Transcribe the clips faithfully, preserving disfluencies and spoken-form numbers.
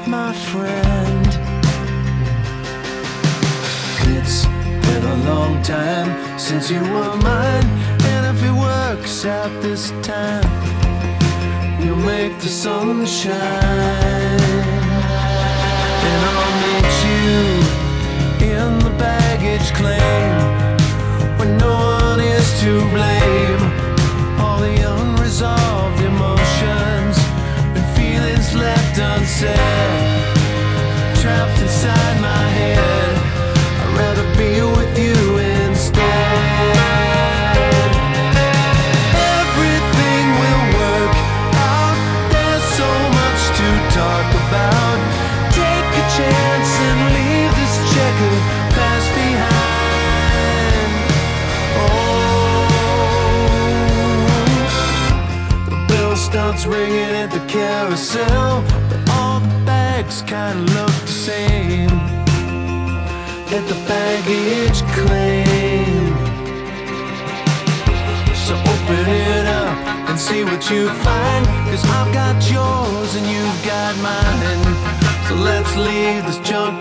my friend. It's been a long time since you were mine, and if it works out this time, you'll make the sun shine. And I'll meet you in the baggage claim when no one is to blame. All the unresolved emotions and feelings left unsaid, trapped inside my head. I'd rather be with you instead. Everything will work out. There's so much to talk about. Take a chance and leave this checkered past behind. Oh, the bell starts ringing at the carousel, but all the bags kinda look the same at the baggage claim. So open it up and see what you find, 'cause I've got yours and you've got mine. So let's leave this junk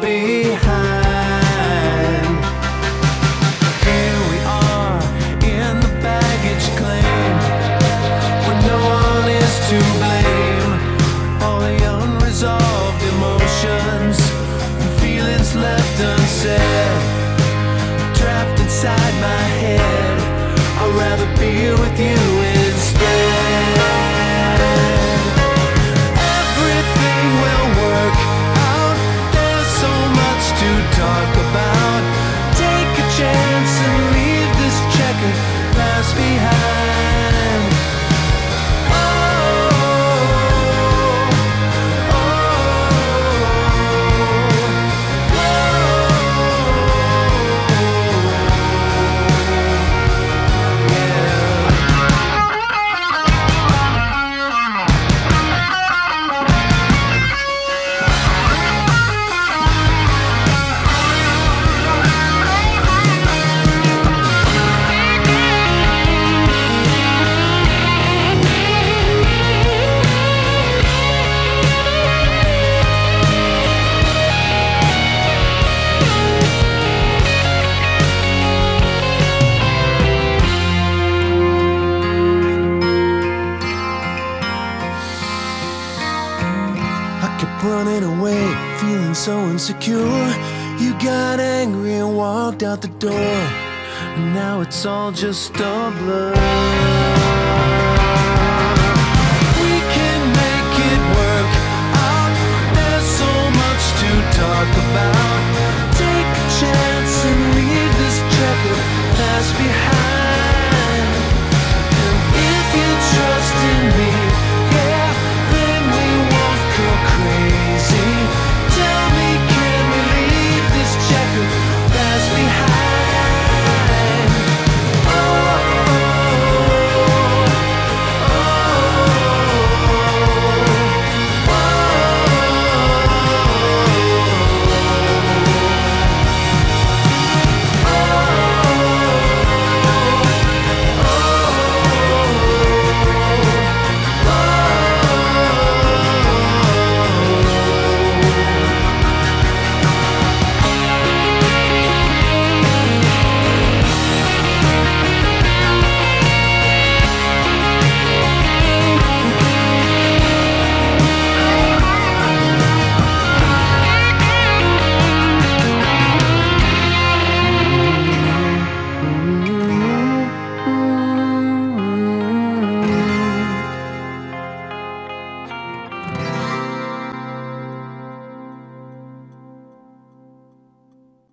behind. Here we are in the baggage claim when no one is to blame. All the unresolved emotions and feelings left unsaid, trapped inside my head. I'd rather be with you instead. Everything will work out. There's so much to talk about. Take a chance and leave this checkered past behind. Oh, oh, oh, running away, feeling so insecure. You got angry and walked out the door, and now it's all just a blur. We can make it work out. There's so much to talk about. Take a chance and leave this checkered past behind. And if you trust in me, yeah, then we won't go crazy.